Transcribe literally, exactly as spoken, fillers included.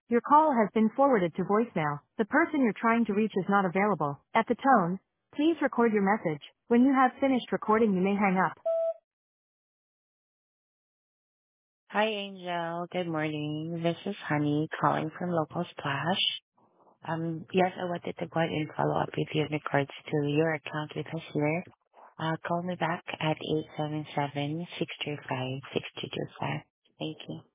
Your call has been forwarded to voicemail. The person you're trying to reach is not available. At the tone, please record your message. When you have finished recording, you may hang up. Hi, Angel. Good morning. This is Honey calling from Local Splash. Um, yes, I wanted to go ahead and follow up with you in regards to your account with us here. Uh, call me back at eight seven seven, six three five, six two two five. Thank you.